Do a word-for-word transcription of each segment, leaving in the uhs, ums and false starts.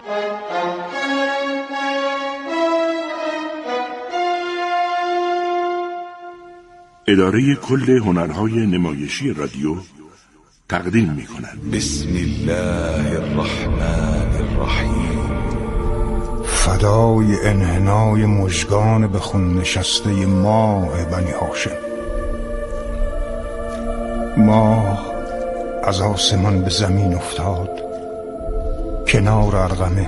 اداره کل هنرهای نمایشی رادیو تقدیم می کند. بسم الله الرحمن الرحیم. فدای انحنای مژگان به خون نشسته ماه بنی هاشم. ماه از آسمان به زمین افتاد کنار ارغنه،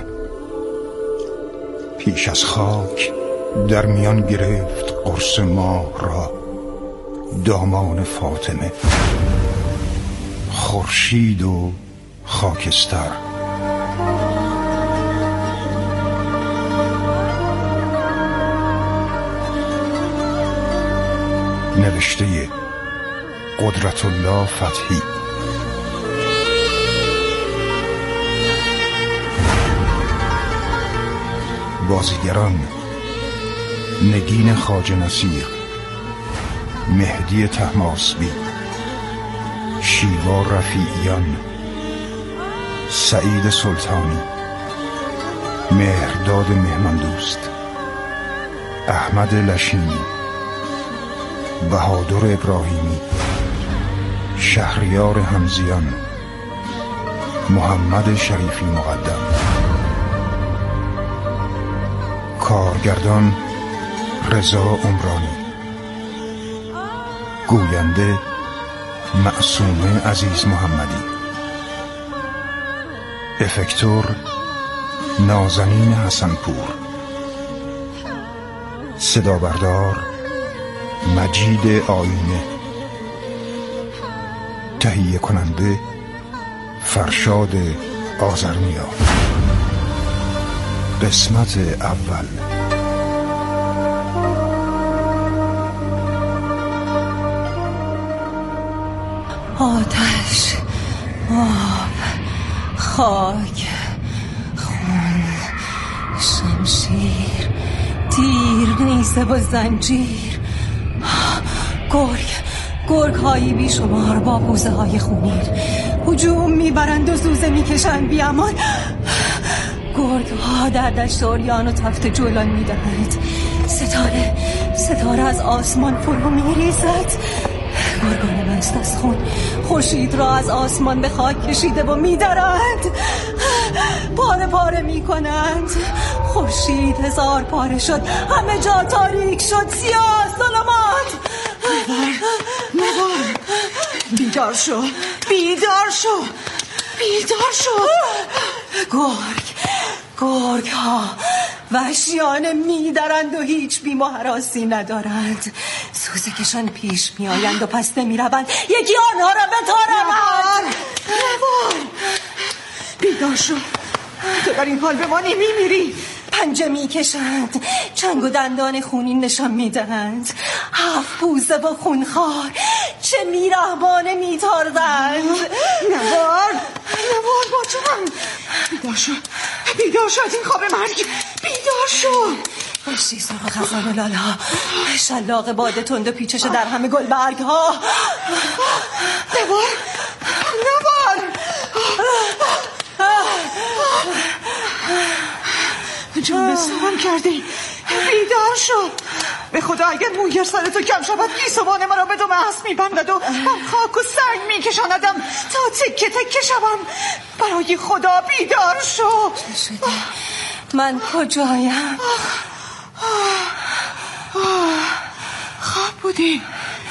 پیش از خاک در میان گرفت قرص ماه را دامان فاطمه. خورشید و خاکستر. نوشته قدرت الله فتحی. بازیگران: نگین خواجه نصیر، مهدی طهماسبی، شیوا رفیعیان، سعید سلطانی، مهرداد مهماندوست، احمد لشینی، بهادر ابراهیمی، شهریار حمزیان، محمد شریفی مقدم. کارگردان: رضا عمرانی. گوینده: معصومه عزیز محمدی. افکتور: نازنین حسنپور. صدا بردار: مجید آینه. تهیه کننده: فرشاد آذرنیا. قسمت اول. آتش، آب، خاک، خون، شمشیر، تیر، نیزه و زنجیر. گرگ، گرگ هایی بیشمار با بوزه های خونین هجوم میبرند و زوزه میکشند بیامان. گرگ ها در دشت اوریان و تفت جولان میدهند. ستاره، ستاره از آسمان فرو میریزد. گرگان مست از خون خورشید را از آسمان به خاک کشیده و میدرند، پاره پاره میکنند. خورشید هزار پاره شد، همه جا تاریک شد، سیاه ظلمات. نوار، بیدار شو، بیدار شو، بیدار شو. گرگ، گرگ ها وحشیانه میدرند و هیچ بیم و هراسی ندارند. سوزه کشان پیش می آیند و پس نمی روند، یکی آنها را به تارند. نوار، بیدار شو، تو در این حال بمانی میمیری. پنجه می کشند، چنگ و دندان خونین نشان می دهند. هفت پوزه و خونخوار چه میرهبانه می تاردند. نوار، نوار با جان، بیدار شو، بیدار شو از این خواب مرگ، بیدار شو. رشتی سرخ و خزان و لالا، شلاق باد تند و پیچش در همه گل برگ ها. نوار، نوار، جون بسترم کردی، بیدار شو. به خدا اگر مویر سر تو کم شود گیسوان مرا به دو محس میبندد و من خاک و سنگ میکشاندم تا تکه تکه شوم. برای خدا بیدار شو. چه شده؟ من کجایم؟ خواب بودی،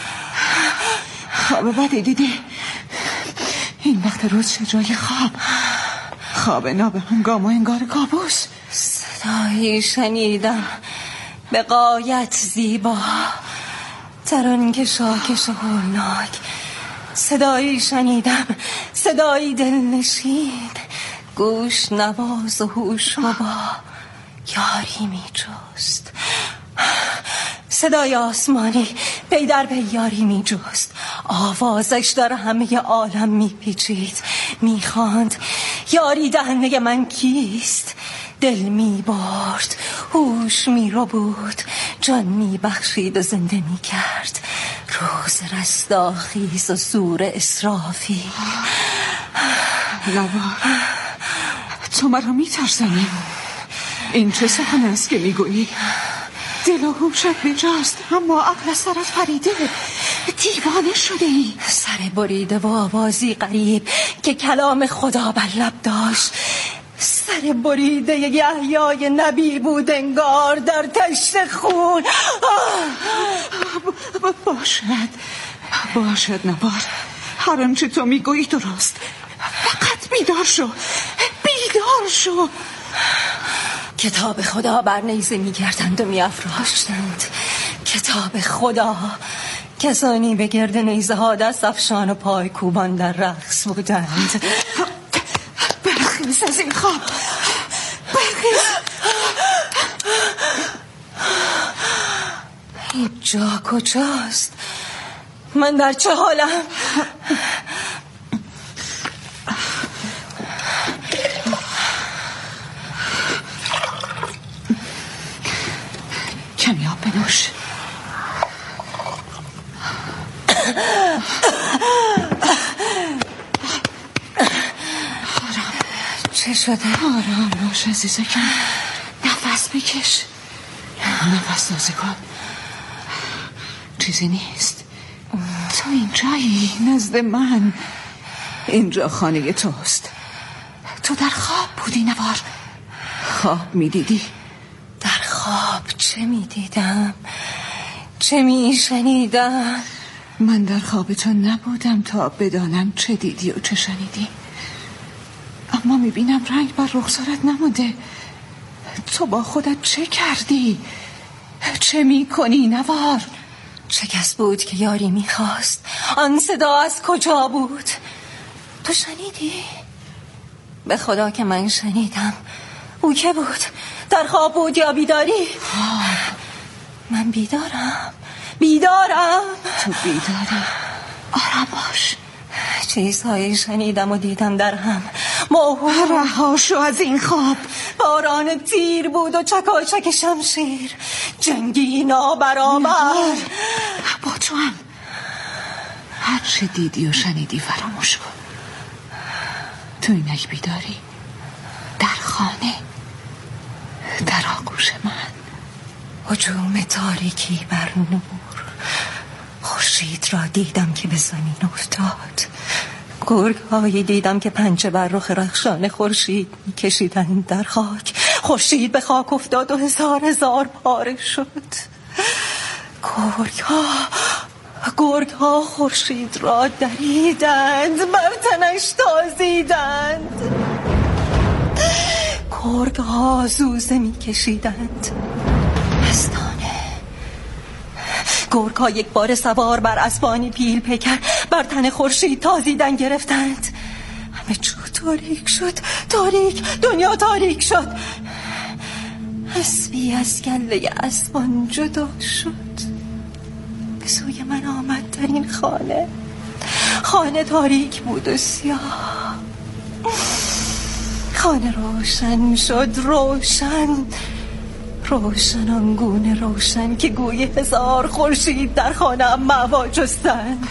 خواب بدی دیدی. این وقت روز چه جای خواب، خواب نابهنگام و انگار کابوس. صدایی شنیدم به غایت زیبا، تران که شاکش هولناک. صدایی شنیدم، صدایی دلنشین، گوش نواز و هوش با یاری می جست. صدای آسمانی پی در پی یاری می جست. آوازش در همه عالم می پیچید، می خواند یاری دهنده من کیست. دل می برد، هوش می رو بود، جان می بخشید و زنده می کرد. روز رستاخیز و سور اسرافی. نوار، تو مرا میترسانی. این چه سخن است که میگویی؟ دل و هوشت بجاست اما عقل سرت پریده. دیوانه شده ای. سر بریده و آوازی غریب که کلام خدا بر لب داشت. سر بریده یحیای نبی بود انگار در تشت خون. باشد باشد نوار، هر آنچه تو میگویی درست. فقط بیدار شو، بیدار شو. کتاب خدا بر نیزه میگردند و میافراشتند. کتاب خدا. کسانی به گرد نیزه ها دست افشان و پای کوبان در رقص بودند. برخیز از این خواب، برخیز. این جا کجاست؟ من در چه حالم؟ کمی آب بنوش. چه شده؟ آرام باش عزیزکم، نفس بکش، نفس تازه کن. چیزی نیست. تو اینجایی نزد من. اینجا خانه توست. تو در خواب بودی نوار. خواب میدیدی. در خواب چه میدیدم؟ چه میشنیدم؟ من در خواب تو نبودم تا بدانم چه دیدی و چه شنیدی. اما میبینم رنگ بر رخسارت نمونده. تو با خودت چه کردی؟ چه میکنی نوار؟ چه کس بود که یاری میخواست؟ آن صدا از کجا بود؟ تو شنیدی؟ به خدا که من شنیدم. او که بود؟ در خواب بود یا بیداری؟ خواب. من بیدارم، بیدارم. تو بیداری. آرام باش. چیزهایی شنیدم و دیدم در هم. موهوم. رها شو از این خواب. باران تیر بود و چکاچک شمشیر. جنگی نابرابر. با تو هم. هر چه دیدی و شنیدی فراموش کن. تو اینک بیداری. در خانه، در آغوش من. هجوم تاریکی بر نور. خورشید را دیدم که به زمین افتاد. گرگ‌هایی دیدم که پنجه بر رخ رخشان خورشید می‌کشیدند در خاک. خورشید به خاک افتاد و هزار هزار پاره شد. گرگ‌ها گرگ‌ها خورشید را دریدند، بر تنش تازیدند. گرگ‌ها زوزه می‌کشیدند. مستانه. گرگ‌ها یک بار سوار بر اسبانی پیل پیکر بر تن خورشید تازیدن گرفتند. همه جو تاریک شد، تاریک، دنیا تاریک شد. اسبی از گله اسبان جدا شد، به سوی من آمد در این خانه. خانه تاریک بود و سیاه. خانه روشن شد، روشن روشن آنگونه روشن که گوی هزار خورشید در خانه‌ام مأوا جستند.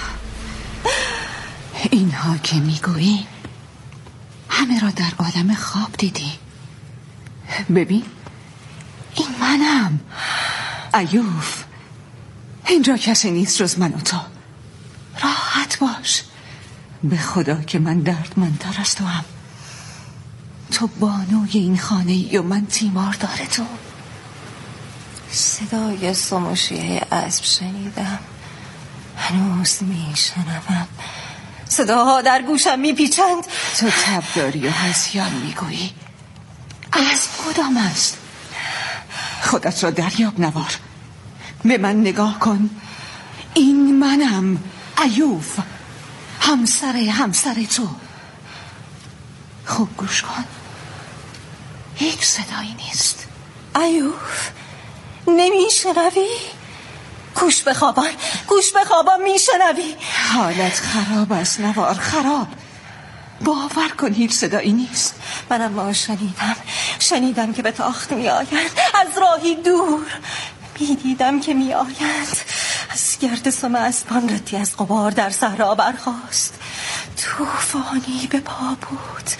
اینها که میگویی همه را در عالم خواب دیدی. ببین، این منم، ایوف. اینجا کسی نیست جز من و تو. راحت باش. به خدا که من دردمندتر از تو هم. تو بانوی این خانه ای و من تیمار داره تو. صدای سموشیه اسب شنیدم. هنوز میشنوم. صداها در گوشم میپیچند. تو تب داری و هزیان میگویی. اسب کدام است؟ خودت را دریاب نوار. به من نگاه کن. این منم، ایوف، همسر همسر تو. خوب گوش کن. هیچ صدایی نیست. ایوف، نمیشنوی؟ گوش بخوابان، گوش بخوابان، میشنوی؟ حالت خراب است نوار، خراب. باور کن هیچ صدایی نیست. منم ما شنیدم. شنیدم که به تاخت می آیند. از راهی دور میدیدم که می آیند. از گرد سم اسبان رتی از غبار در صحرا برخاست. طوفانی به پا بود.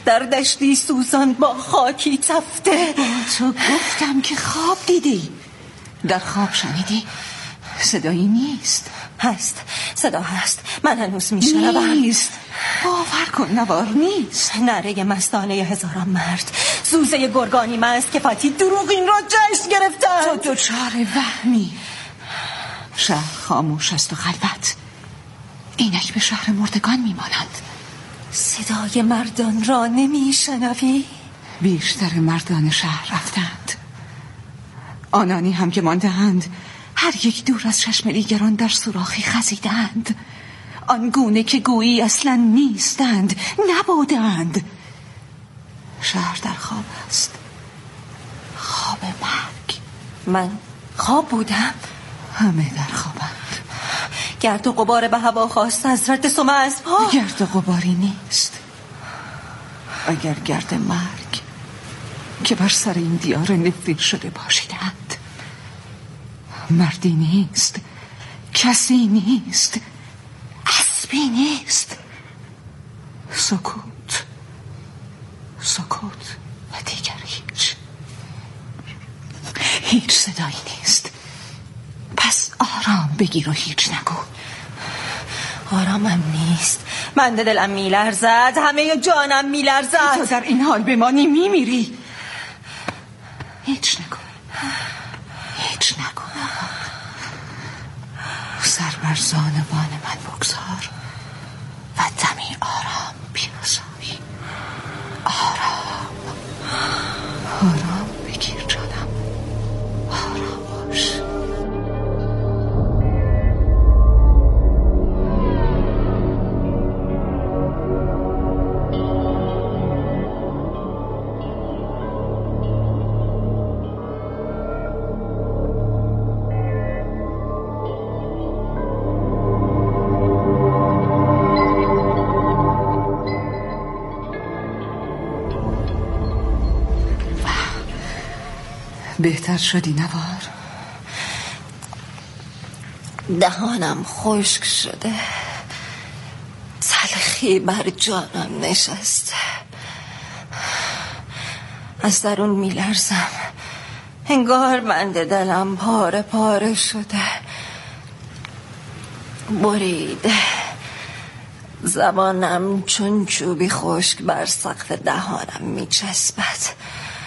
در دشتی سوزان با خاکی تفته. با تو گفتم که خواب دیدی. در خواب شنیدی؟ صدایی نیست. هست، صدا هست، من هنوز میشنوم. نیست، باور کن نوار، نیست. نره مستانه هزاران مرد، زوزه گرگانی مست که فتی دروغین را جشن گرفتن. تو دوچار وهمی. شهر خاموش است و خلوت، اینک به شهر مردگان میمانند. صدای مردان را نمیشنوی؟ بیشتر مردان شهر رفتند، آنانی هم که مانده‌اند هر یک دور از چشم دیگران در سوراخی خزیدند، آنگونه که گویی اصلا نیستند، نبودند. شهر در خواب است، خواب مرگ. من خواب بودم؟ همه در خوابند. گرد و غبار به هوا خواست از رد سم اسب‌ها. گرد و غباری نیست، اگر گرد مرگ که بر سر این دیار نفرین شده باشیدند. مردی نیست، کسی نیست، اسبی نیست. سکوت، سکوت و دیگر هیچ هیچ صدایی نیست. پس آرام بگیر و هیچ نگو. آرامم نیست، من دلم میلرزد، همه جانم میلرزد. تو در این حال بمانی میمیری. هیچ نگو، هیچ نگو. سر بر زانوان من بگذار و دمی آرام بیاسای. آرام، آرام بگیر جانم، آرام باش. بهتر شدی نوار؟ دهانم خشک شده، تلخی بر جانم نشسته، از درون میلرزم، انگار بند دلم پاره پاره شده، بریده، زبانم چون چوبی خشک بر سقف دهانم میچسبد.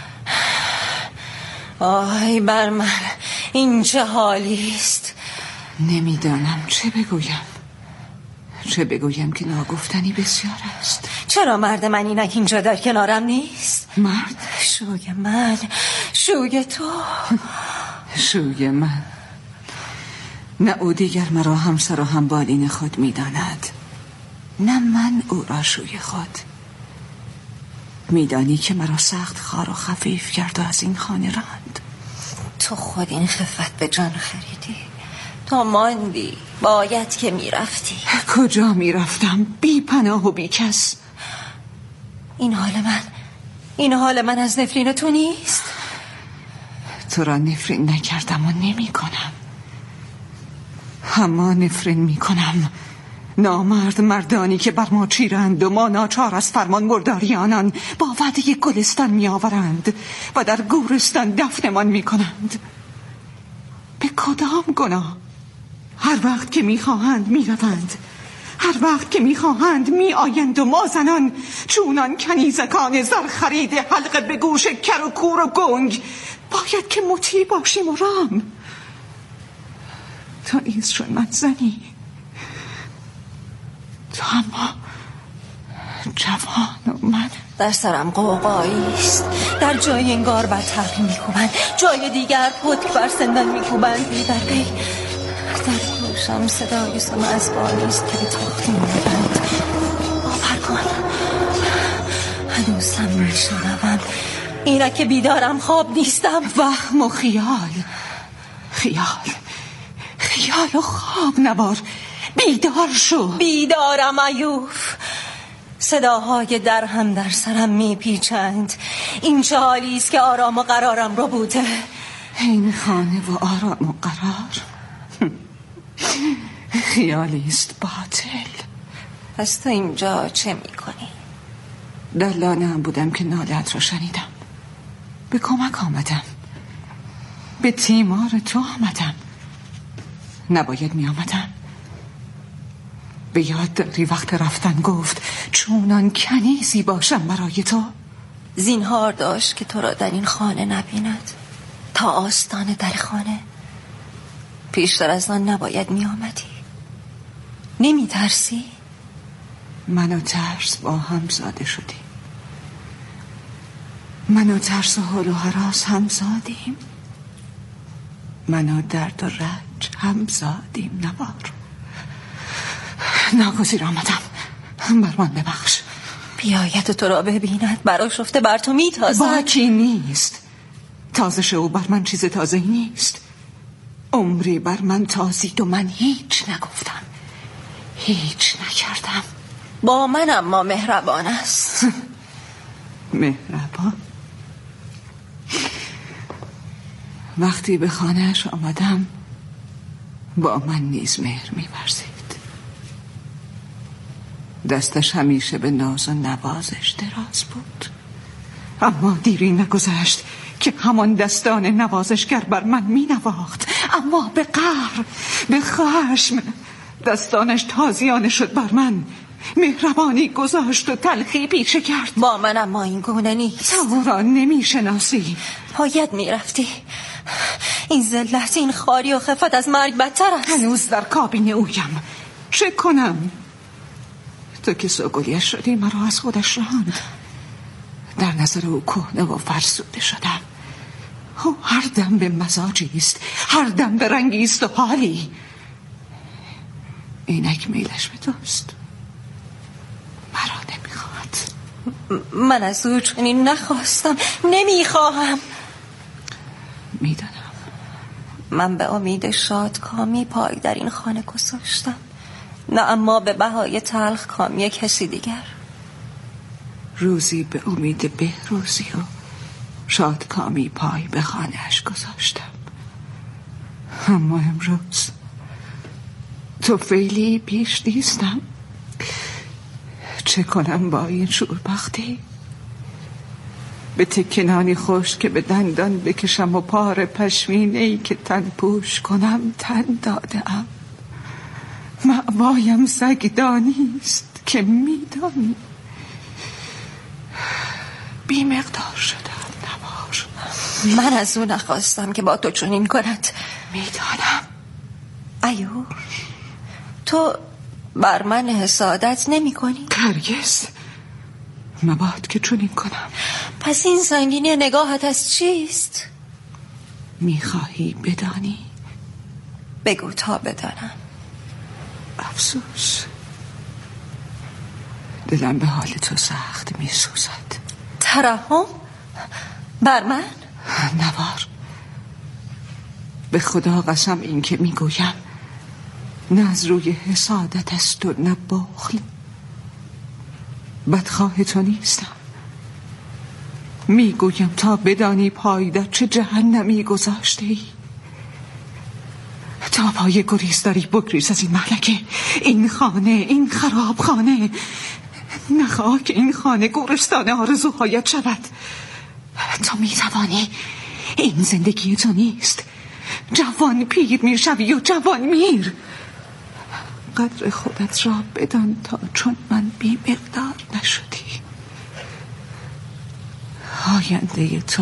آی بر من، این چه حالی است؟ نمیدانم چه بگویم، چه بگویم که ناگفتنی بسیار است. چرا مرد من اینک اینجا در کنارم نیست؟ مرد؟ شوی من، شوی تو. شوی من؟ نه او دیگر مرا همسر و همبالین خود میداند، نه من او را شوی خود. میدانی که مرا سخت خار و خفیف کرد و از این خانه راند. تو خود این خفت به جان خریدی، تو ماندی، باید که میرفتی. کجا میرفتم؟ بی پناه و بی کس. این حال من، این حال من از نفرین تو نیست؟ تو را نفرین نکردم و نمی کنم، اما نفرین می کنم نامرد مردانی که بر ما چیرند و ما ناچار از فرمان برداری آنان با وعده گلستان می آورند و در گورستان دفنمان می کنند. به کدام گناه؟ هر وقت که می خواهند می روند، هر وقت که می خواهند می آیند و ما زنان چونان کنیزکان زر خرید حلقه به گوش کر و کور و گنگ باید که مطیع باشیم و رام. تو نیز چون من زنی، تو اما جوان و من. در سرم قوقایی است، در جای انگار بر تقی میکوبند، جای دیگر پتک بر سندان میکوبند. بی در بی در گوشم صدای سم اسبانی است که به تاختی میروند. باور کن هنوز هم میشنوم. اینا که بیدارم، خواب نیستم. وهم و خیال، خیال خیال و خواب نوار. بیدار شو. بیدارم ایوف. صداهای در هم در سرم میپیچند. این چه حالی است که آرام و قرارم رو بوده؟ این خانه و آرام و قرار خیالی است باطل. پس تو اینجا چه میکنی؟ در لانه هم بودم که ناله‌ات را شنیدم. به کمک آمدم، به تیمار تو آمدم. نباید می آمدم. به یاد داری وقت رفتن گفت چونان کنیزی باشم برای تو؟ زینهار داشت که تو را در این خانه نبیند، تا آستان در خانه. پیشتر از آن نباید می آمدی. نمی ترسی؟ من و ترس با هم زاده شدیم. من و ترس و حال و هراس هم زادیم. من و درد و رنج هم زادیم. نوار، ناگزیر آمدم، بر من ببخش. بیاید تو را ببیند برا شفته بر تو می تازد. باکی نیست. تازه او بر من چیز تازه نیست. عمری بر من تازید و من هیچ نگفتم، هیچ نکردم. با من اما مهربان است. مهربان؟ وقتی به خانهش آمدم با من نیز مهر می‌ورزید. دستش همیشه به ناز و نوازش دراز بود. اما دیری نگذشت که همان دستان نوازشگر بر من می نواخت، اما به قهر، به خشم. دستانش تازیانه شد بر من، مهربانی گذاشت و تلخی پیشه کرد. با من اما این گونه نیست. تو را نمی شناسی. باید می رفتی. این ذلت، این خاری و خفت از مرگ بدتر است. هنوز در کابین اویم. چه کنم؟ تو که سوگلیش شدی مرا از خودش راند. در نظر او کهنه و فرسوده شدم. او هر دم به مزاجی است، هر دم به رنگی است و حالی. اینک میلش به توست، مرا نمیخواد. من از او چنین نخواستم، نمیخواهم. میدانم. من به امید شادکامی پای در این خانه گذاشتم، نه اما به بهای تلخ کامی کسی دیگر. روزی به امید بهروزی و شادکامی پای به خانهش گذاشتم. اما امروز تو فعلی پیش نیستم. چه کنم با این شوربختی؟ به تکنانی خوش که به دندان بکشم و پار پشمینه‌ای که تن پوش کنم تن دادم. مأوایم سگدانیست که میدانی. بی مقدار شدم نوار. من از او نخواستم که با تو چنین کند. میدانم. ایو، تو بر من حسادت نمی کنی؟ هرگز. مباد که چنین کنم. پس این سنگینی نگاهت از چیست؟ میخواهی بدانی؟ بگو تا بدانم. افسوس، دلم به حال تو سخت میسوزد. ترحم بر من؟ نوار، به خدا قسم این که میگویم نه از روی حسادت است و نه بخل. بدخواه تو نیستم. میگویم تا بدانی پای در چه جهنمی گذاشته ای. تا پای گریز داری بگریز از این مهلکه، این خانه، این خراب خانه. نخواه که این خانه گورستان آرزوهایت شود. تو میتوانی. این زندگی تو نیست. جوان پیر میشوی و جوان میر. قدر خودت را بدان تا چون من بی مقدار نشدی. آینده تو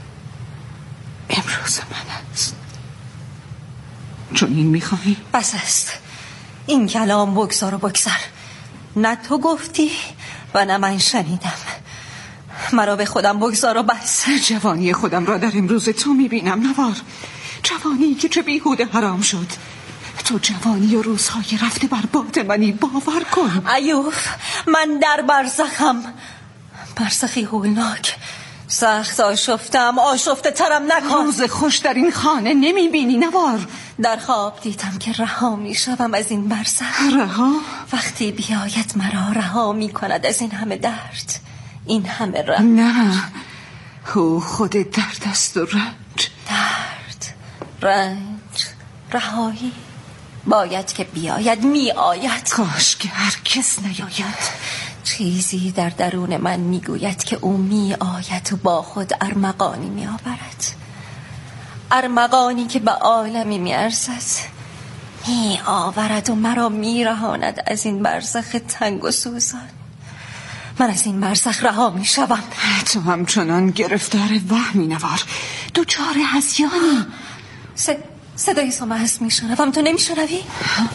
امروز من است. چون این میخواهی؟ بس است. این کلام بگذار و بگذار. نه تو گفتی و نه من شنیدم. مرا به خودم بگذار و بس. جوانی خودم را در امروز تو میبینم نوار. جوانی که چه بیهوده حرام شد. تو جوانی و روزهای رفته بر باد منی، باور کن. ایوف، من در برزخم، برزخی هولناک. سخت آشفتم، آشفته ترم نکن. روز خوش در این خانه نمی بینی نوار. در خواب دیدم که رها می شوم از این برزخ. رها؟ وقتی بیاید مرا رها می کند از این همه درد، این همه رنج. نه، او خود درد است و رنج. درد، رنج، رهایی باید که بیاید. می آید. کاش که هرگز نیاید. چیزی در درون من میگوید که او می آید و با خود ارمغانی می آورد، ارمغانی که به عالمی می ارزد، می آورد و مرا می رهاند از این برزخ تنگ و سوزان. من از این برزخ رها می شوم. تو همچنان گرفتار وهمی نوار، دوچار هذیانی. س... صدای سومه هست می شنوم، تو نمی شنوی؟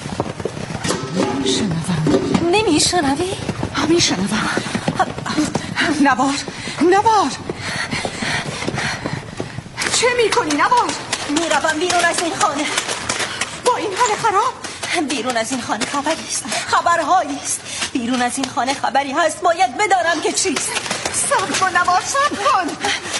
شنوم. نمی شنوی؟ می شنوم. نوار نوار چه می کنی نوار؟ می روم بیرون از این خانه. با این حال خراب؟ بیرون از این خانه خبری است، خبرهایی است. بیرون از این خانه خبری هست، باید بدانم که چیست. صبر کن نوار، صبر کن.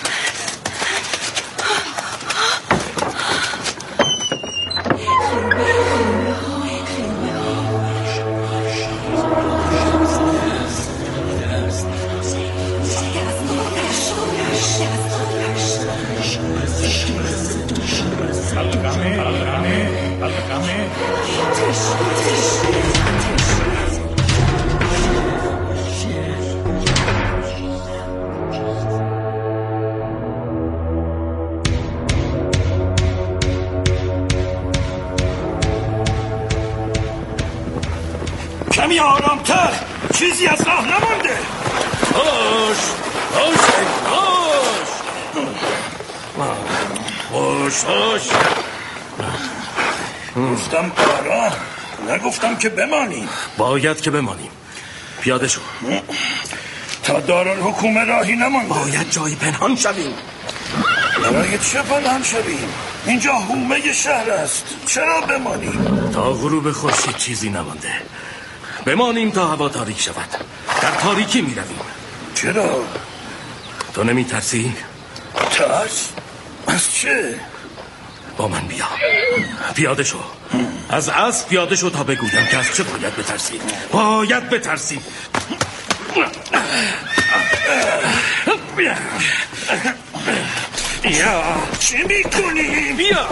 کمی آرامتر، چیزی از راه نمانده. باش باش باش باش باش گفتم آرام، نگفتم که بمانیم. باید که بمانیم. پیاده شو. تا دارالحکومه راهی نمانده. باید جایی پنهان شویم. برای چه پنهان شویم؟ اینجا حومه شهر است، چرا بمانیم؟ تا غروب خورشید چیزی نمانده. بمانیم تا هوا تاریک شود. در تاریکی می رویم. چرا؟ تو نمی ترسی؟ ترس؟ از چه؟ با من بیا. پیاده شو. از اسب پیاده شو تا بگویم که از چه باید بترسی. باید بترسی. یا چی میکنی؟ بیا.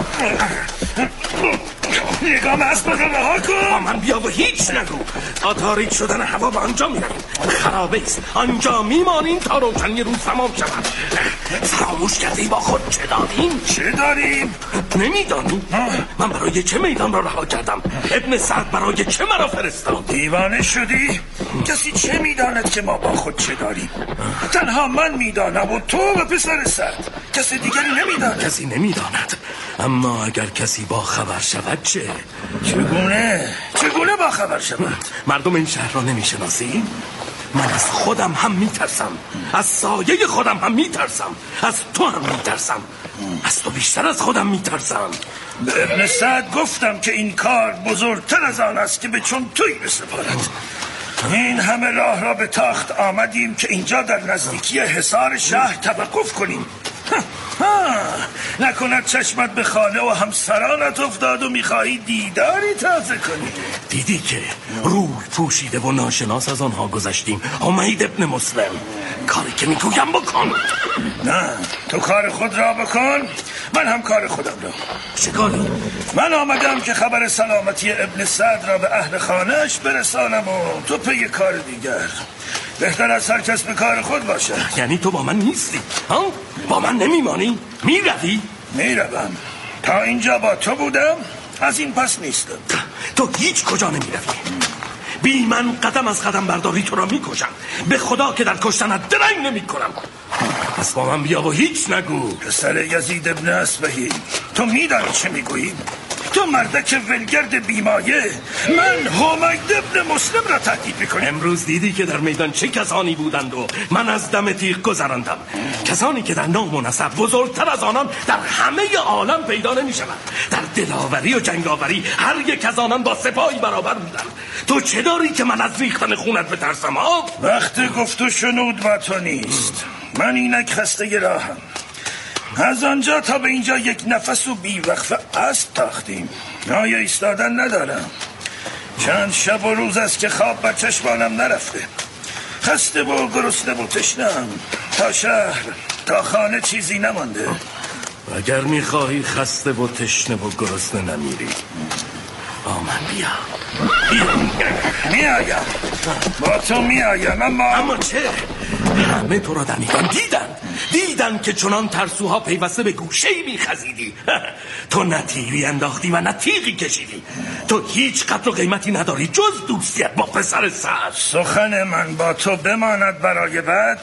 نگام اسب رو رها کن. با من بیا و هیچ نگو. تا تاریک شدن هوا به آنجا میرویم. خرابه است. آنجا میمانیم تا روشنی روز تمام شود. فراموش کردی با خود چه داریم؟ چه داریم؟ نمیدانی؟ من برای چه میدان را رها کردم؟ ابن سعد برای چه مرا فرستاد؟ دیوانه شدی؟ کسی چه میداند که ما با خود چه داریم؟ تنها من میدانم و تو و پسر سعد. کسی دیگری نمیداند. کسی نمیداند. اما اگر کسی با خبر شود چه؟ چگونه؟ چگونه با خبر شود؟ مردم این شهر را نمیشناسی؟ من از خودم هم میترسم، از سایه خودم هم میترسم، از تو هم میترسم، از تو بیشتر از خودم میترسم. به ابن سعد گفتم که این کار بزرگتر از آن است که به چون توی بسپارد. این همه راه را به تاخت آمدیم که اینجا در نزدیکی حصار شهر توقف کنیم. ها نکند چشمت به خانه و همسرانت افتاد و میخواهی دیداری تازه کنی. دیدی که روی پوشیده و ناشناس از آنها گذشتیم. حمید ابن مسلم، کاری که میگویم بکن. نه تو کار خود را بکن، من هم کار خودم را. چه کاری؟ من آمدم که خبر سلامتی ابن سعد را به اهل خانهش برسانم و تو پی کار دیگر. بهتر از هر کس به کار خود باشه. یعنی تو با من نیستی؟ ها؟ با من نمیمانی؟ میروی؟ میروم. تا اینجا با تو بودم، از این پس نیستم. تو هیچ کجا نمیروی. بی من قدم از قدم برداری تو را میکشم. به خدا که در کشتنت درنگ نمی کنم. پس با من بیا و هیچ نگو. پسر یزید ابن اسبهی، تو میدانی چه میگویی؟ تو مردک ولگرد بیمایه، من حمید ابن مسلم را تهدید میکنی. امروز دیدی که در میدان چه کسانی بودند و من از دم تیغ گذراندم. کسانی که در نام و نسب بزرگتر از آنان در همه عالم پیدا نمیشوند. در دلاوری و جنگاوری هر یک از آنان با سپاهی برابر بودند. تو چه داری که من از ریختن خونت بترسم ها؟ وقت گفت و شنود با تو نیست. من اینک خسته راهم. از آنجا تا به اینجا یک نفس و بیوقفه اسب تاختیم. جای ایستادن ندارم. چند شب و روز است که خواب بر چشمانم نرفته. خسته و گرسنه و تشنه‌ام. تا شهر تا خانه چیزی نمانده. اگر میخواهی خسته و تشنه و گرسنه نمیری، با من بیا. میایم. با تو میایم اما اما چه؟ همه تو را در میدان دیدن دیدن که چنان ترسوها پیوسته به گوشه‌ای میخزیدی. تو نه تیری انداختی و نه تیغی کشیدی. تو هیچ قدر و قیمتی نداری جز دوستیت با پسر سعد. سخن من با تو بماند برای بعد.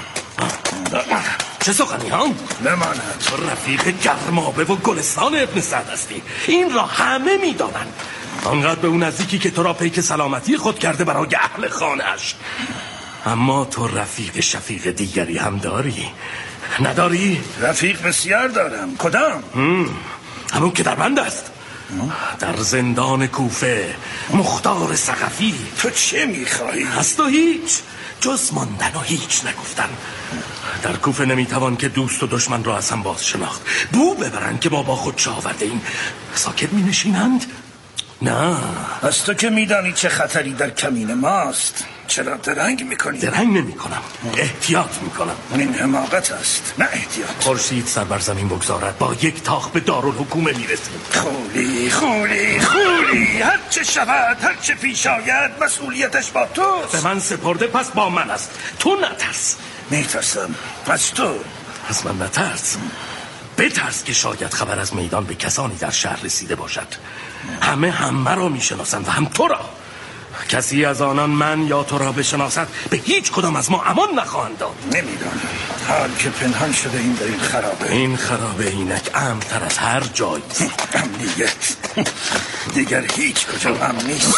چه سخنی ها؟ بماند. تو رفیق گرمابه و گلستان ابن سعد هستی. این را همه میدانن. آنقدر به اون نزدیکی که تو را پیک سلامتی خود کرده برای اهل خانه‌اش. اما تو رفیق شفیق دیگری هم داری نداری؟ رفیق بسیار دارم. کدام؟ همون که در بند است. در زندان کوفه مختار ثقفی. تو چه میخواهی؟ هست و هیچ جز ماندن و هیچ نگفتن. در کوفه نمیتوان که دوست و دشمن را از هم باز شناخت. بو ببرن که ما با خود چه آورده ایم. ساکت می نشینند؟ نه. از تو که میدانی چه خطری در کمین ماست چرا درنگ میکنی؟ درنگ نمی کنم، احتیاط میکنم. این حماقت است نه احتیاط. خورشید سر بر زمین بگذارد با یک تاخ به دارالحکومه میرسیم. خولی خولی خولی هر چه شود هر چه پیش آید مسئولیتش با توست. به من سپرده پس با من است. تو نترس. میترسم از تو. از من نترس. بترس که شاید خبر از میدان به کسانی در شهر رسیده باشد. همه همه را میشناسند و هم تو را. کسی از آنان من یا تو را بشناسد به هیچ کدام از ما امان نخواهند داد. نمیدانم حال که پنهان شده این در این خرابه. این خرابه اینک امن‌تر از هر جایی. امنیت دیگر هیچ کجا امن نیست.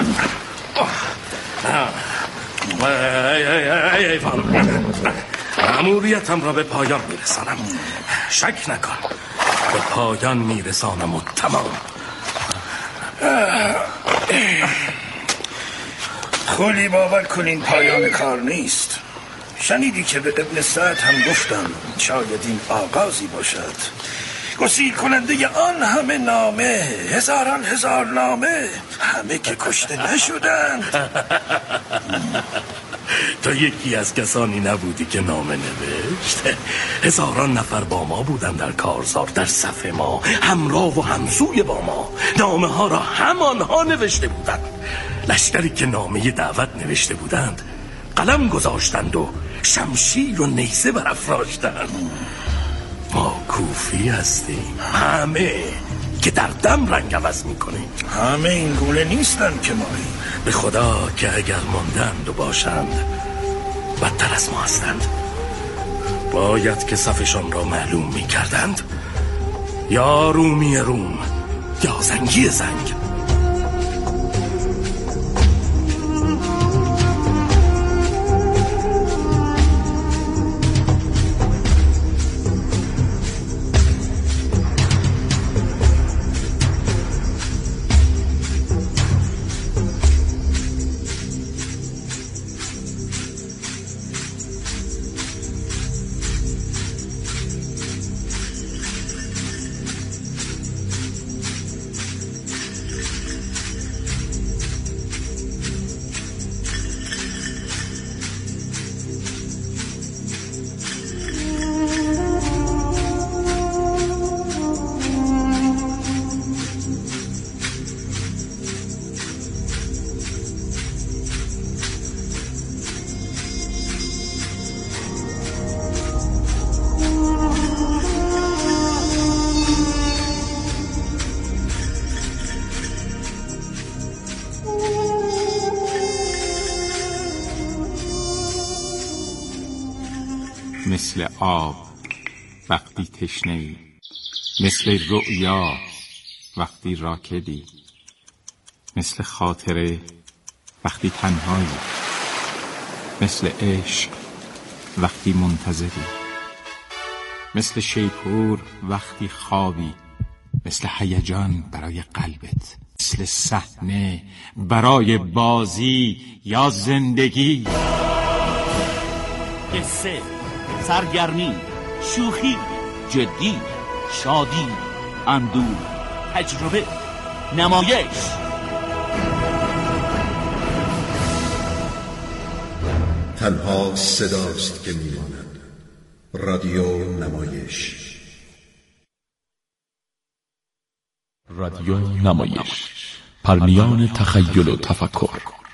مأموریتم را به پایان میرسانم. شک نکن به پایان میرسانم و تمام. خولی باور کنین پایان کار نیست. شنیدی که به ابن سعد هم گفتم شاید این آغازی باشد. گسیل کننده آن همه نامه، هزاران هزار نامه، همه که کشته نشدند. تو یکی از کسانی نبودی که نامه نوشت. هزاران نفر با ما بودن در کارزار، در صف ما، همراه و همسوی با ما. نامه ها را همانها نوشته بودند. لشکری که نامه دعوت نوشته بودند قلم گذاشتند و شمشیر و نیزه برافراشتند. ما کوفی هستیم، همه که در دم رنگ عوض میکنیم. همه این گونه نیستند که مایی. به خدا که اگر ماندند و باشند بدتر از ما هستند. باید که صفشان را معلوم میکردند. یا رومی روم یا زنگی زنگ. مثل آب وقتی تشنه‌ای، مثل رؤیا وقتی راکدی، مثل خاطره وقتی تنهایی، مثل عشق وقتی منتظری، مثل شیپور وقتی خوابی، مثل هیجان برای قلبت، مثل صحنه برای بازی یا زندگی. قصه، سرگرمی، شوخی، جدی، شادی، اندوه، تجربه، نمایش. تنها صداست که میماند. رادیو نمایش. رادیو نمایش، پرنیان تخیل و تفکر.